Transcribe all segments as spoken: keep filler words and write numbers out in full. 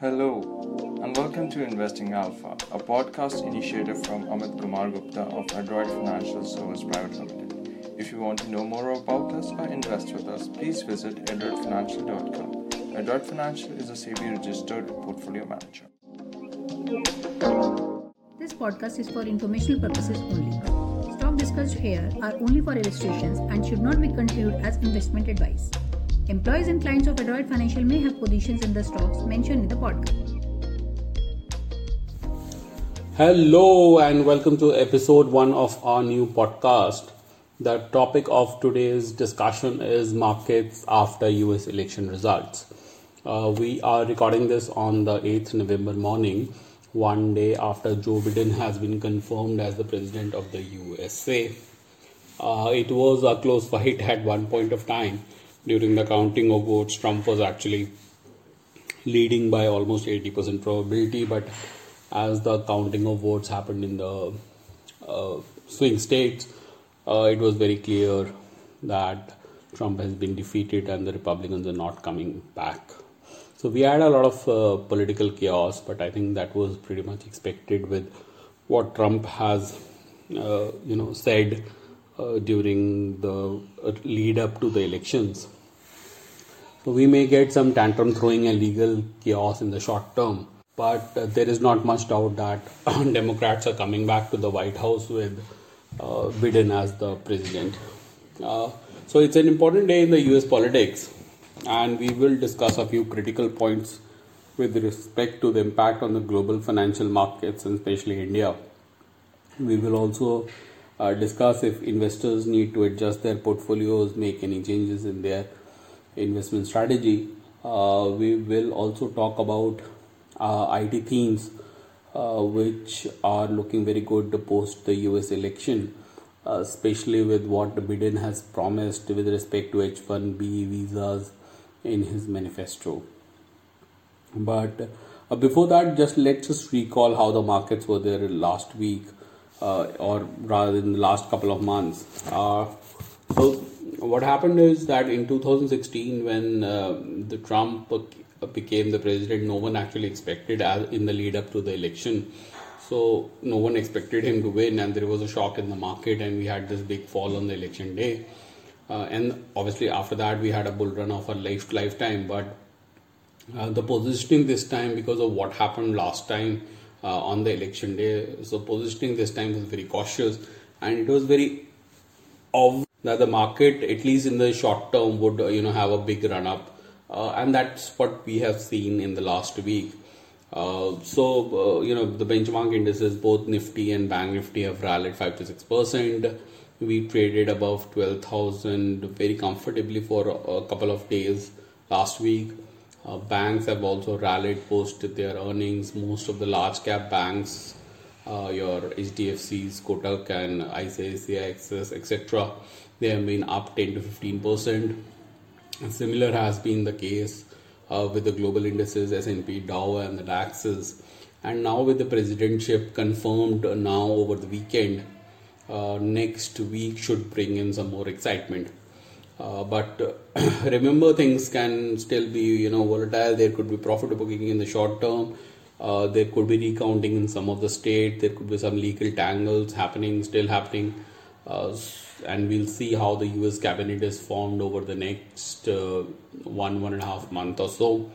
Hello, and welcome to Investing Alpha, a podcast initiative from Amit Kumar Gupta of Adroit Financial Service Private Limited. If you want to know more about us or invest with us, please visit adroit financial dot com. Adroit Financial is a SEBI registered portfolio manager. This podcast is for informational purposes only. Stock discussed here are only for illustrations and should not be construed as investment advice. Employees and clients of Adroit Financial may have positions in the stocks mentioned in the podcast. Hello and welcome to episode one of our new podcast. The topic of today's discussion is markets after U S election results. Uh, we are recording this on the eighth of November morning, one day after Joe Biden has been confirmed as the president of the U S A. Uh, it was a close fight at one point of time. During the counting of votes, Trump was actually leading by almost eighty percent probability, but as the counting of votes happened in the uh, swing states, uh, it was very clear that Trump has been defeated and the Republicans are not coming back. So we had a lot of uh, political chaos, but I think that was pretty much expected with what Trump has, uh, you know, said uh, during the uh, lead up to the elections. So we may get some tantrum throwing and legal chaos in the short term, but uh, there is not much doubt that Democrats are coming back to the White House with uh, Biden as the president. Uh, so it's an important day in the U S politics, and we will discuss a few critical points with respect to the impact on the global financial markets and especially India. We will also uh, discuss if investors need to adjust their portfolios, make any changes in their investment strategy. Uh, we will also talk about uh, I T themes uh, which are looking very good post the U S election, uh, especially with what Biden has promised with respect to H one B visas in his manifesto. But uh, before that, just let's just recall how the markets were there last week, uh, or rather in the last couple of months. Uh, so what happened is that in two thousand sixteen, when uh, the Trump became the president, no one actually expected as in the lead up to the election. So no one expected him to win, and there was a shock in the market, and we had this big fall on the election day. Uh, and obviously after that we had a bull run of a life lifetime. But uh, the positioning this time, because of what happened last time uh, on the election day, so positioning this time was very cautious, and it was very obvious that the market, at least in the short term, would uh, you know have a big run up, uh, and that's what we have seen in the last week. Uh, so uh, you know the benchmark indices, both Nifty and Bank Nifty, have rallied five to six percent. We traded above twelve thousand very comfortably for a, a couple of days last week. Uh, banks have also rallied post their earnings. Most of the large cap banks, uh, your H D F Cs, Kotak and I C I C I, Axis, et cetera, they have been up ten to fifteen percent. And similar has been the case uh, with the global indices, S and P, Dow and the DAXs. And now with the presidentship confirmed now over the weekend, uh, next week should bring in some more excitement. Uh, but uh, remember, things can still be you know volatile. There could be profit booking in the short term. Uh, there could be recounting in some of the state. There could be some legal tangles happening, still happening. Uh, and we'll see how the U S cabinet is formed over the next uh, one, one and a half month or so.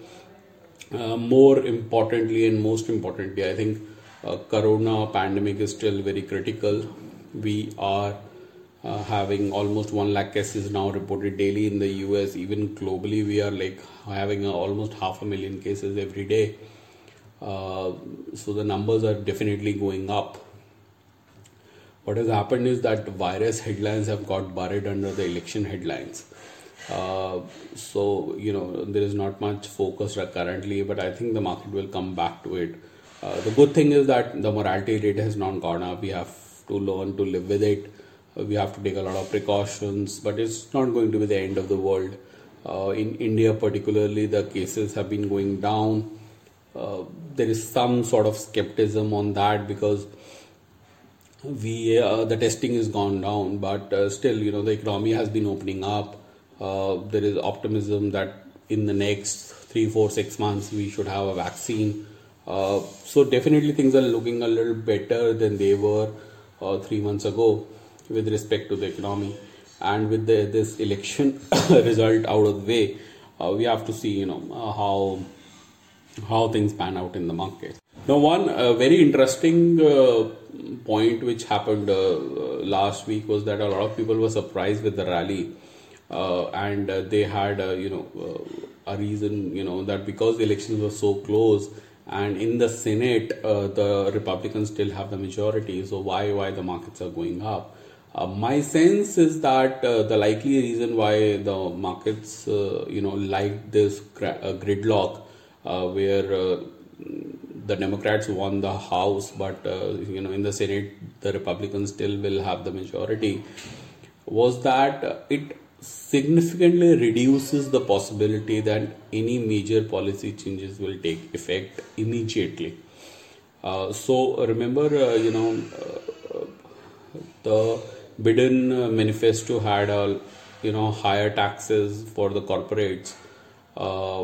Uh, more importantly and most importantly, I think uh, Corona pandemic is still very critical. We are uh, having almost one lakh cases now reported daily in the U S. Even globally, we are like having a, almost half a million cases every day. Uh, so the numbers are definitely going up. What has happened is that virus headlines have got buried under the election headlines. Uh, so, you know, there is not much focus currently, but I think the market will come back to it. Uh, the good thing is that the mortality rate has not gone up. We have to learn to live with it. Uh, we have to take a lot of precautions, but it's not going to be the end of the world. Uh, in India particularly, the cases have been going down. Uh, there is some sort of skepticism on that because we uh, the testing has gone down, but uh, still, you know, the economy has been opening up. Uh, there is optimism that in the next three, four, six months, we should have a vaccine. Uh, so definitely things are looking a little better than they were uh, three months ago with respect to the economy. And with the, this election result out of the way, uh, we have to see, you know, uh, how how things pan out in the market. Now, one uh, very interesting uh, point which happened uh, last week was that a lot of people were surprised with the rally, uh, and uh, they had, uh, you know, uh, a reason, you know, that because the elections were so close, and in the Senate, uh, the Republicans still have the majority. So why why the markets are going up? Uh, my sense is that uh, the likely reason why the markets, uh, you know, like this gra- uh, gridlock, uh, where uh, the Democrats won the House, but uh, you know, in the Senate, the Republicans still will have the majority, was that uh, it significantly reduces the possibility that any major policy changes will take effect immediately. Uh, so remember, uh, you know, uh, the Biden manifesto had a, you know, higher taxes for the corporates. Uh,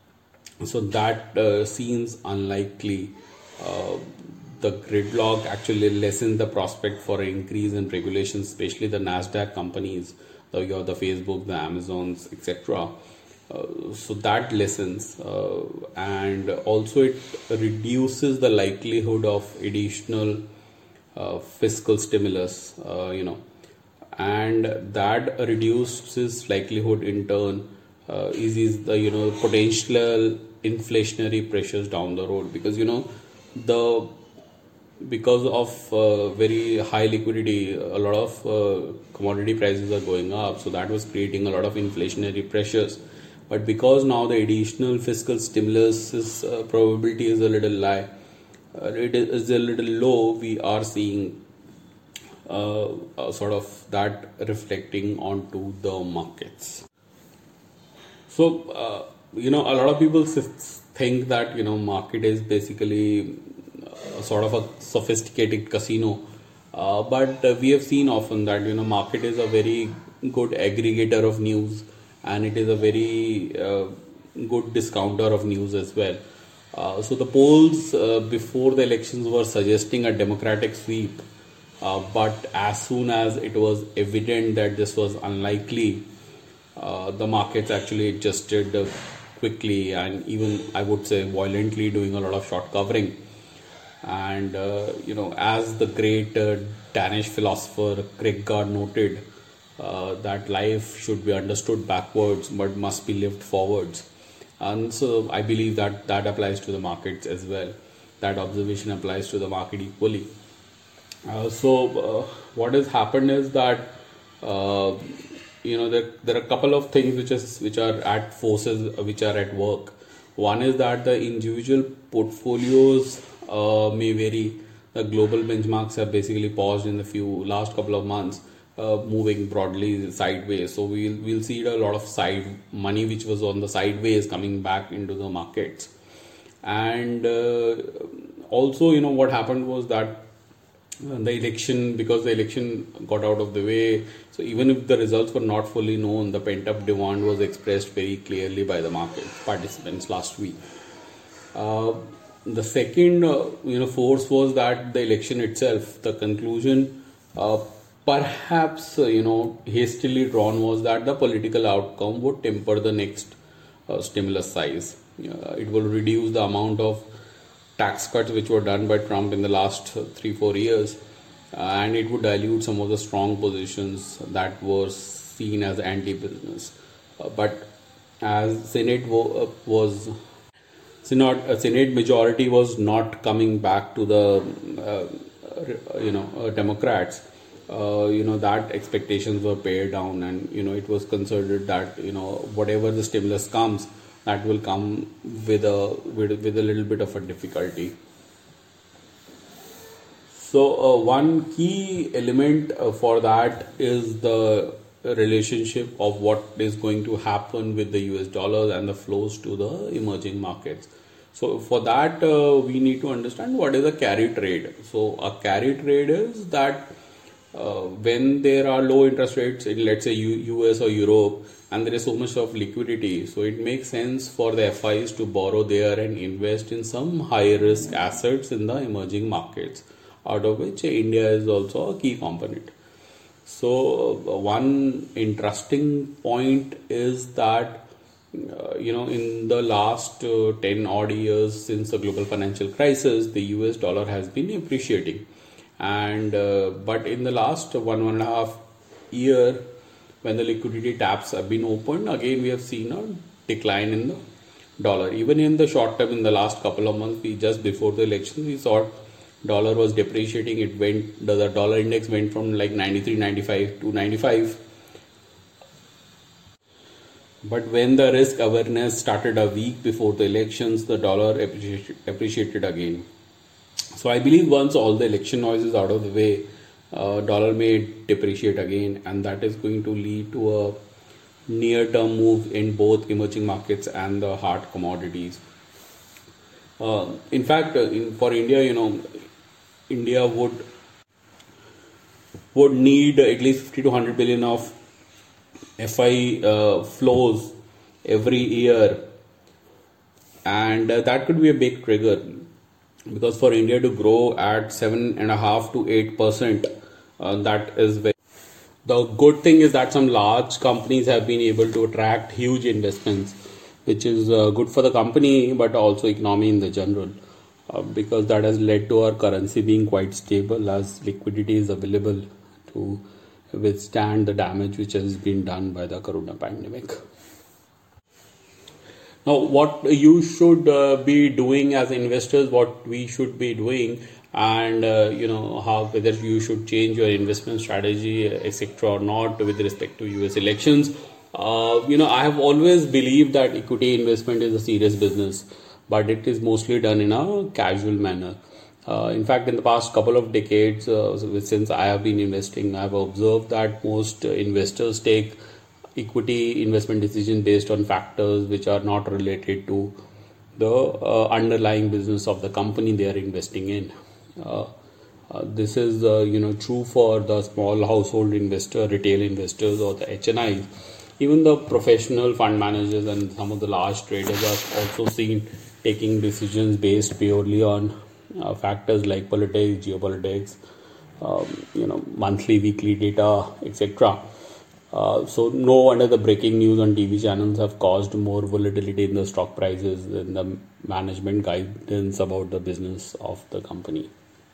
so that uh, seems unlikely. Uh, the gridlock actually lessens the prospect for an increase in regulations, especially the NASDAQ companies, the, you know, the Facebook, the Amazons, et cetera. Uh, so that lessens, uh, and also it reduces the likelihood of additional uh, fiscal stimulus, uh, you know, and that reduces likelihood in turn uh, eases the, you know, potential inflationary pressures down the road, because, you know, the because of uh, very high liquidity, a lot of uh, commodity prices are going up, so that was creating a lot of inflationary pressures. But because now the additional fiscal stimulus is, uh, probability is a little high, uh, it is a little low, we are seeing uh, uh, sort of that reflecting onto the markets. So, uh, you know, a lot of people think that, you know, market is basically a sort of a sophisticated casino. Uh, but uh, we have seen often that, you know, market is a very good aggregator of news, and it is a very uh, good discounter of news as well. Uh, so the polls uh, before the elections were suggesting a Democratic sweep, uh, but as soon as it was evident that this was unlikely, uh, the markets actually adjusted uh, quickly, and even, I would say, violently, doing a lot of short covering. And uh, you know, as the great uh, Danish philosopher Kierkegaard noted, uh, that life should be understood backwards but must be lived forwards. And so I believe that that applies to the markets as well. That observation applies to the market equally. Uh, so uh, what has happened is that uh, you know, there, there are a couple of things which is which are at forces which are at work. One is that the individual portfolios uh, may vary. The global benchmarks have basically paused in the few last couple of months, uh, moving broadly sideways. So we'll we'll see a lot of side money which was on the sideways coming back into the markets. And uh, also, you know, what happened was that the election, because the election got out of the way, so even if the results were not fully known, the pent-up demand was expressed very clearly by the market participants last week. Uh, the second, uh, you know, force was that the election itself, the conclusion, uh, perhaps, uh, you know, hastily drawn, was that the political outcome would temper the next uh, stimulus size. Uh, it will reduce the amount of tax cuts which were done by Trump in the last three, four years, uh, and it would dilute some of the strong positions that were seen as anti-business. Uh, but as Senate wo- uh, was, Senate, uh, Senate majority was not coming back to the, uh, you know, uh, Democrats, uh, you know, that expectations were pared down, and, you know, it was considered that, you know, whatever the stimulus comes, that will come with a with, with a little bit of a difficulty. So uh, one key element uh, for that is the relationship of what is going to happen with the U S dollar and the flows to the emerging markets. So for that, uh, we need to understand what is a carry trade. So a carry trade is that uh, when there are low interest rates in, let's say, U- US or Europe, and there is so much of liquidity, so it makes sense for the F Is to borrow there and invest in some high risk assets in the emerging markets, out of which India is also a key component. So uh, one interesting point is that uh, you know in the last uh, ten odd years since the global financial crisis, the U S dollar has been appreciating, and uh, but in the last one one and a half year, when the liquidity taps have been opened, again we have seen a decline in the dollar. Even in the short term, in the last couple of months, we just before the election, we saw dollar was depreciating. It went, the, the dollar index went from like ninety-three, ninety-five to ninety-five. But when the risk awareness started a week before the elections, the dollar appreciated, appreciated again. So I believe once all the election noise is out of the way, uh, dollar may depreciate again, and that is going to lead to a near-term move in both emerging markets and the hard commodities. Uh, in fact, uh, in, for India, you know, India would would need at least fifty to one hundred billion of F I uh, flows every year, and uh, that could be a big trigger, because for India to grow at seven and a half to eight percent, uh, that is very. The good thing is that some large companies have been able to attract huge investments, which is uh, good for the company but also economy in the general, uh, because that has led to our currency being quite stable as liquidity is available to withstand the damage which has been done by the corona pandemic. Now, what you should uh, be doing as investors, what we should be doing, and uh, you know how whether you should change your investment strategy, et cetera, or not with respect to U S elections. Uh, you know, I have always believed that equity investment is a serious business, but it is mostly done in a casual manner. Uh, in fact, in the past couple of decades, uh, since I have been investing, I have observed that most uh, investors take equity investment decision based on factors which are not related to the uh, underlying business of the company they are investing in. Uh, uh, this is uh, you know true for the small household investor, retail investors, or the H N Is. Even the professional fund managers and some of the large traders are also seen taking decisions based purely on uh, factors like politics, geopolitics, um, you know, monthly, weekly data, et cetera. Uh, so no wonder the breaking news on T V channels have caused more volatility in the stock prices than the management guidance about the business of the company.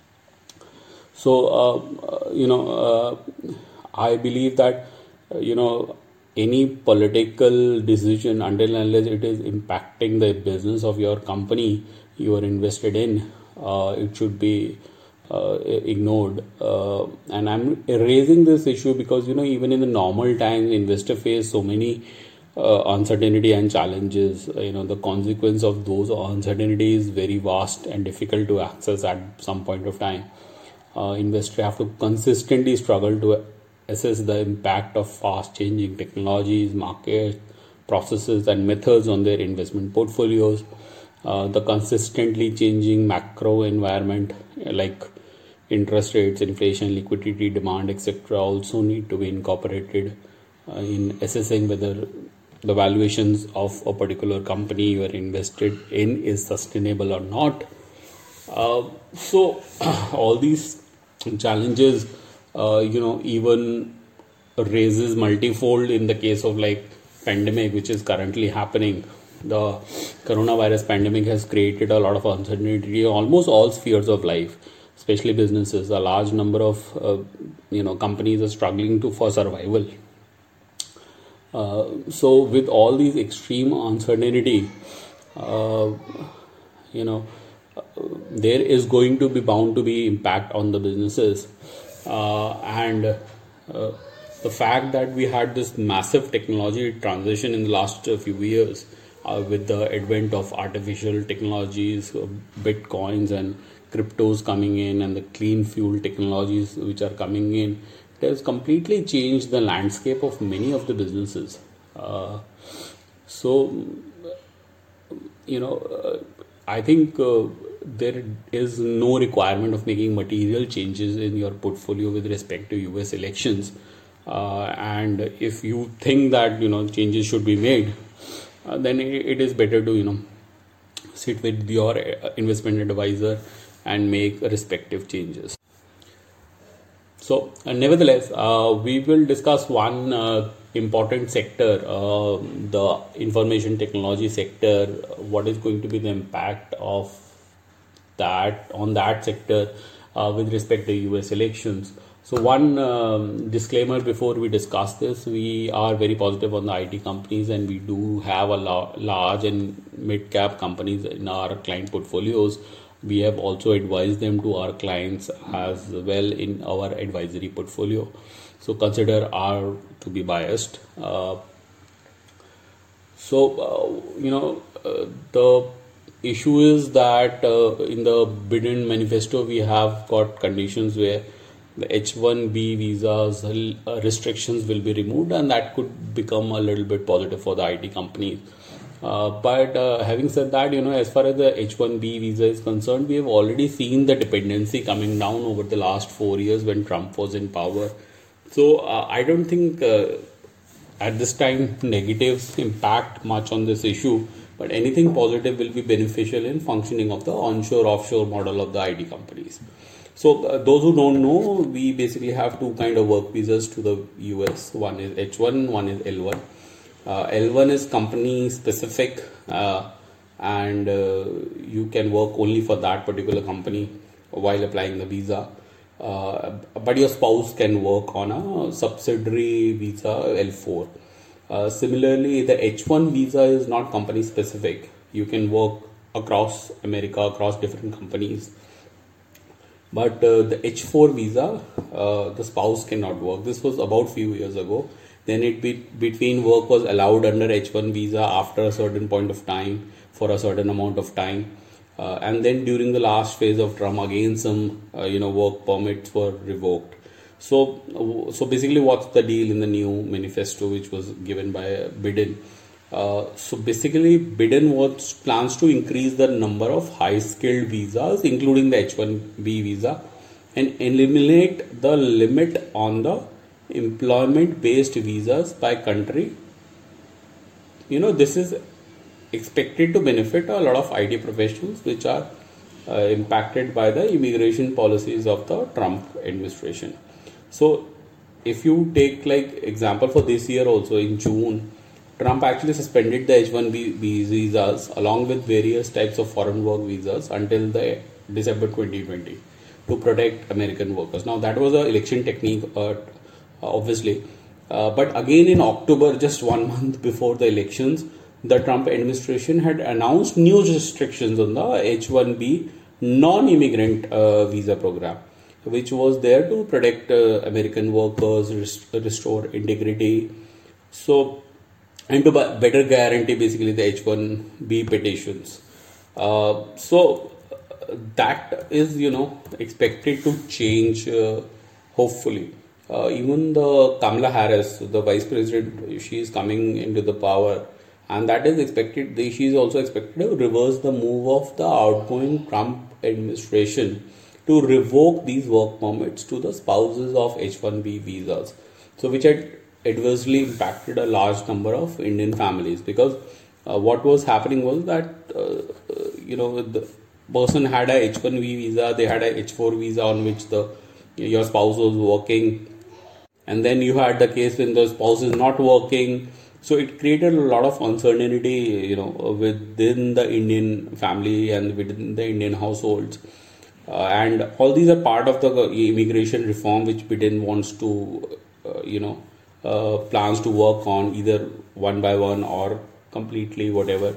So, uh, you know, uh, I believe that, uh, you know, any political decision, until unless it is impacting the business of your company you are invested in, uh, it should be uh, ignored. Uh, and I'm raising this issue because, you know, even in the normal times, investors face so many uh, uncertainty and challenges. You know, the consequence of those uncertainty is very vast and difficult to access at some point of time. Uh, investors have to consistently struggle to assess the impact of fast changing technologies, markets, processes and methods on their investment portfolios. Uh, the consistently changing macro environment like interest rates, inflation, liquidity, demand, et cetera also need to be incorporated uh, in assessing whether the valuations of a particular company you are invested in is sustainable or not. Uh, so all these challenges, uh, you know, even raises multifold in the case of like pandemic, which is currently happening. The coronavirus pandemic has created a lot of uncertainty in almost all spheres of life, especially businesses. A large number of, uh, you know, companies are struggling to for survival. Uh, so with all these extreme uncertainty, uh, you know, Uh, there is going to be bound to be impact on the businesses, uh, and uh, the fact that we had this massive technology transition in the last uh, few years uh, with the advent of artificial technologies, uh, bitcoins and cryptos coming in, and the clean fuel technologies which are coming in, it has completely changed the landscape of many of the businesses. Uh, so you know uh, I think uh, there is no requirement of making material changes in your portfolio with respect to U S elections. Uh, and if you think that you know changes should be made, uh, then it, it is better to you know sit with your investment advisor and make respective changes. So, uh, nevertheless, uh, we will discuss one uh, important sector, uh, the information technology sector. What is going to be the impact of that on that sector uh, with respect to U S elections? So, one um, disclaimer before we discuss this: we are very positive on the I T companies, and we do have a la- large and mid-cap companies in our client portfolios. We have also advised them to our clients as well in our advisory portfolio. So consider our to be biased. Uh, so, uh, you know, uh, the issue is that uh, in the Biden manifesto, we have got conditions where the H one B visas uh, restrictions will be removed, and that could become a little bit positive for the I T companies. Uh, but uh, having said that, you know, as far as the H one B visa is concerned, we have already seen the dependency coming down over the last four years when Trump was in power. So uh, I don't think uh, at this time negatives impact much on this issue, but anything positive will be beneficial in functioning of the onshore offshore model of the I T companies. So uh, those who don't know, we basically have two kind of work visas to the U S. One is H one, one is L one. Uh, L one is company specific, uh, and uh, you can work only for that particular company while applying the visa. Uh, but your spouse can work on a subsidiary visa L four. Uh, similarly, the H one visa is not company specific. You can work across America, across different companies. But uh, the H four visa, uh, the spouse cannot work. This was about few years ago. Then it be, between work was allowed under H one visa after a certain point of time for a certain amount of time. Uh, and then during the last phase of Trump, again some uh, you know work permits were revoked. So so basically, what's the deal in the new manifesto which was given by Biden? Uh, so basically, Biden was plans to increase the number of high-skilled visas, including the H one B visa, and eliminate the limit on the employment-based visas by country. You know, this is expected to benefit a lot of I T professionals which are uh, impacted by the immigration policies of the Trump administration. So, if you take like example for this year also, in June, Trump actually suspended the H one B visas along with various types of foreign work visas until the December twenty twenty to protect American workers. Now, that was an election technique, uh, obviously. Uh, but again in October, just one month before the elections, the Trump administration had announced new restrictions on the H one B non-immigrant uh, visa program, which was there to protect uh, American workers, rest- restore integrity, so and to better guarantee basically the H one B petitions. Uh, so that is, you know, expected to change, uh, hopefully. Uh, even the Kamala Harris, the vice president, she is coming into the power, and that is expected. She is also expected to reverse the move of the outgoing Trump administration to revoke these work permits to the spouses of H one B visas. So, which had adversely impacted a large number of Indian families, because uh, what was happening was that uh, you know the person had a H one B visa, they had a H four visa on which the your spouse was working. And then you had the case when the spouse is not working. So it created a lot of uncertainty, you know, within the Indian family and within the Indian households. Uh, and all these are part of the immigration reform which Biden wants to, uh, you know, uh, plans to work on either one by one or completely, whatever.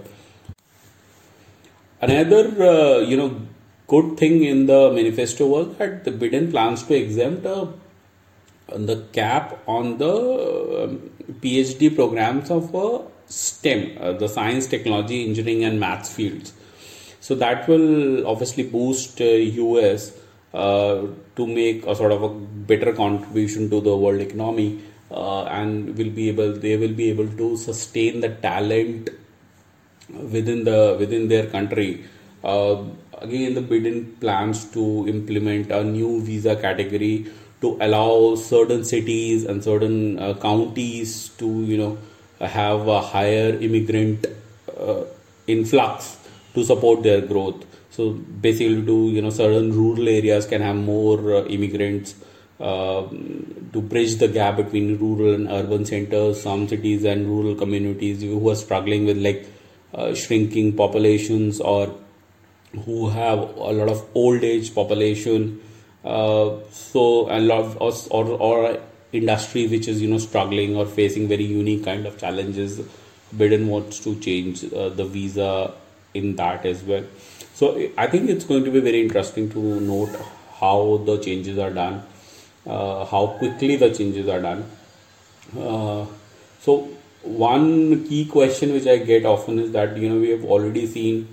Another, uh, you know, good thing in the manifesto was that the Biden plans to exempt uh, the cap on the um, PhD programs of uh, STEM, uh, the science, technology, engineering and maths fields. So that will obviously boost uh, U S uh, to make a sort of a better contribution to the world economy, uh, and will be able they will be able to sustain the talent within the within their country. Uh, again, the Biden plans to implement a new visa category to allow certain cities and certain uh, counties to, you know, have a higher immigrant uh, influx to support their growth. So basically, to, you know, certain rural areas can have more uh, immigrants uh, to bridge the gap between rural and urban centers. Some cities and rural communities who are struggling with like uh, shrinking populations, or who have a lot of old age population. Uh, so a lot of, or or industry which is, you know, struggling or facing very unique kind of challenges. Biden wants to change uh, the visa in that as well. So I think it's going to be very interesting to note how the changes are done, uh, how quickly the changes are done. Uh, so one key question which I get often is that, you know, we have already seen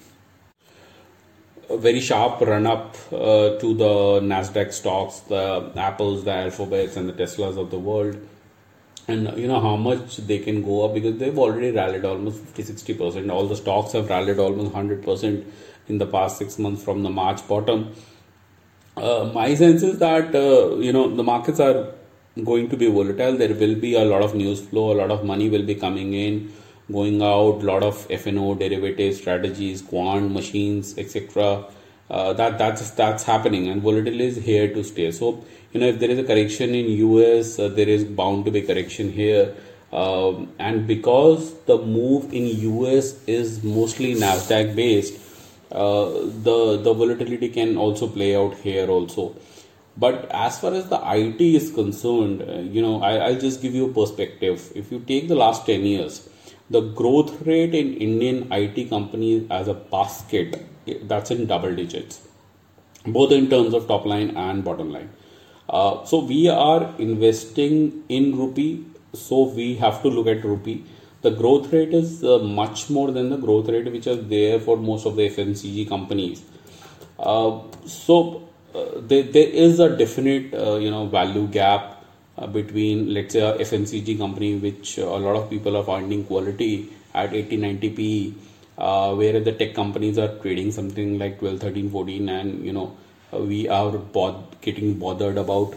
a very sharp run up uh, to the Nasdaq stocks, the Apples, the Alphabets, and the Teslas of the world. And you know how much they can go up, because they've already rallied almost fifty to sixty percent. All the stocks have rallied almost one hundred percent in the past six months from the March bottom. Uh, my sense is that, uh, you know, the markets are going to be volatile. There will be a lot of news flow, a lot of money will be coming in, going out, a lot of F and O, derivative strategies, quant machines, et cetera. Uh, that that's that's happening, and volatility is here to stay. So, you know, if there is a correction in U S, uh, there is bound to be correction here. Um, and because the move in U S is mostly Nasdaq based, uh, the the volatility can also play out here also. But as far as the I T is concerned, uh, you know, I, I'll just give you a perspective. If you take the last ten years, the growth rate in Indian I T companies as a basket, that's in double digits, both in terms of top line and bottom line. Uh, so we are investing in rupee, so we have to look at rupee. The growth rate is uh, much more than the growth rate which is there for most of the F M C G companies. Uh, so uh, there, there is a definite uh, you know value gap uh, between, let's say, a F M C G company which uh, a lot of people are finding quality at eighty ninety P E, uh, whereas the tech companies are trading something like twelve, thirteen, fourteen, and you know uh, we are bod- getting bothered about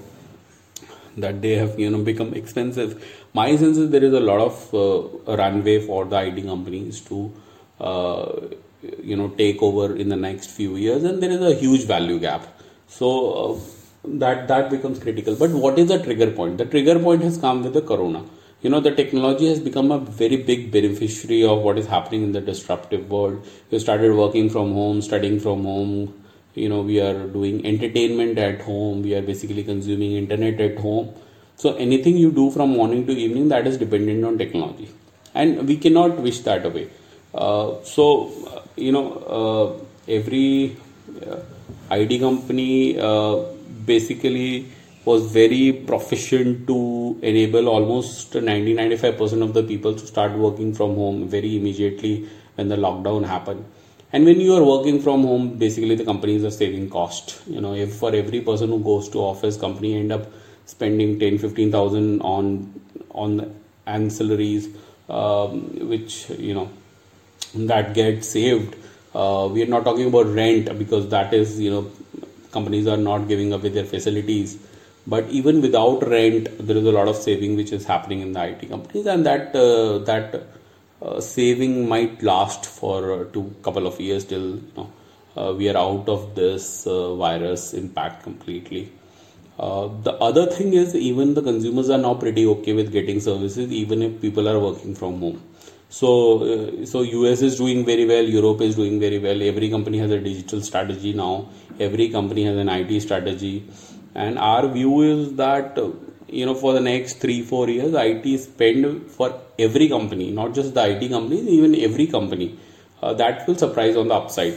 that they have, you know, become expensive. My sense is there is a lot of uh, runway for the I T companies to uh, you know take over in the next few years, and there is a huge value gap. So uh, that that becomes critical. But what is the trigger point? The trigger point has come with the corona. You know, the technology has become a very big beneficiary of what is happening in the disruptive world. We started working from home, studying from home. You know, we are doing entertainment at home. We are basically consuming internet at home. So anything you do from morning to evening, that is dependent on technology, and we cannot wish that away. Uh, so uh, you know, uh, every uh, I T company uh, basically was very proficient to enable almost ninety to ninety-five percent of the people to start working from home very immediately when the lockdown happened. And when you are working from home, basically the companies are saving cost. You know, if for every person who goes to office, company end up spending ten, fifteen thousand on on ancillaries, um, which, you know, that gets saved. Uh, we are not talking about rent, because that is, you know, companies are not giving away their facilities. But even without rent, there is a lot of saving which is happening in the I T companies, and that uh, that uh, saving might last for uh, two couple of years till, you know, uh, we are out of this uh, virus impact completely. Uh, the other thing is, even the consumers are now pretty okay with getting services, even if people are working from home. So, uh, so U S is doing very well, Europe is doing very well. Every company has a digital strategy now. Every company has an I T strategy. And our view is that, uh, you know, for the next three, four years, I T spend for every company, not just the I T companies, even every company, uh, that will surprise on the upside.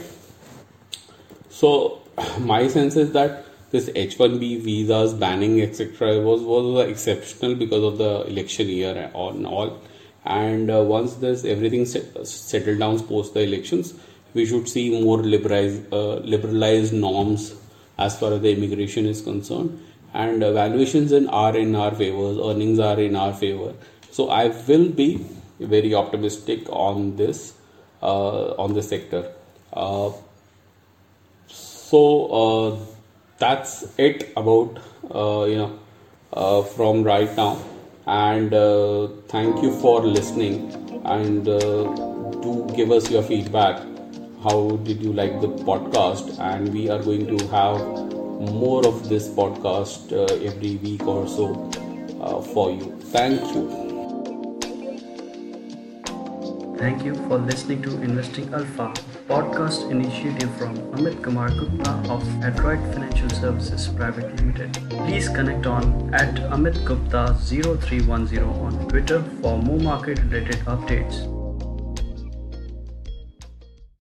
So my sense is that this H one B visas banning, et cetera, was was exceptional because of the election year and all. And uh, once this everything set, settled down post the elections, we should see more liberalized uh, liberalized norms as far as the immigration is concerned, and uh, valuations in are in our favor, earnings are in our favor. So I will be very optimistic on this uh, on this sector. Uh, So uh, that's it about uh, you know uh, from right now, and uh, thank you for listening, and uh, do give us your feedback. How did you like the podcast? And we are going to have more of this podcast uh, every week or so uh, for you. Thank you. Thank you for listening to Investing Alpha, podcast initiative from Amit Kumar Gupta of Adroit Financial Services Private Limited. Please connect on at Amit Gupta zero three one zero on Twitter for more market related updates.